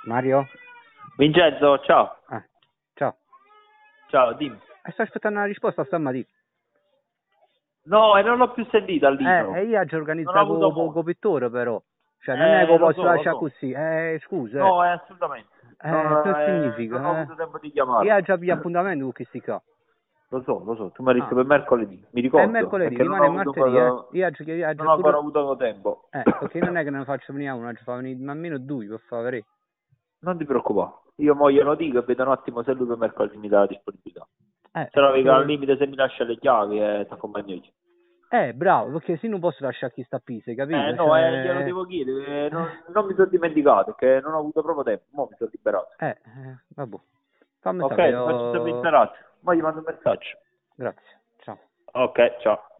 Mario? Vincenzo, ciao. Ciao. Ciao, dimmi. Sto aspettando una risposta stamattina. No, e non l'ho più sentita all'inizio. E io oggi Non ho organizzato avuto con modo. pittore però. Cioè, non è che Lo posso so, lo lasciare so. così. Scusa. No, assolutamente. Che Non ho significa? avuto tempo di Io chiamare. ho già più appuntamento con questi qua. Lo so. Tu mi hai detto Ah. per mercoledì. Mi È ricordo, mercoledì, perché rimane martedì, non ho ancora avuto tempo. perché non è che ne faccio venire uno, ci fa venire almeno due, per favore. Non ti preoccupare. Io mo glielo dico e vedo un attimo se lui per mercoledì mi dà la disponibilità. Se no, al Perché... limite se mi lascia le chiavi ti accompagno io. Bravo, perché se non posso lasciare chi sta a pisa, capito? No, glielo devo chiedere, non mi sono dimenticato, che non ho avuto proprio tempo, mo mi sono liberato. Vabbè. Fammi Ok, sapere, ti faccio sapere in serata, poi gli mando un messaggio. Grazie, ciao. Ok, ciao.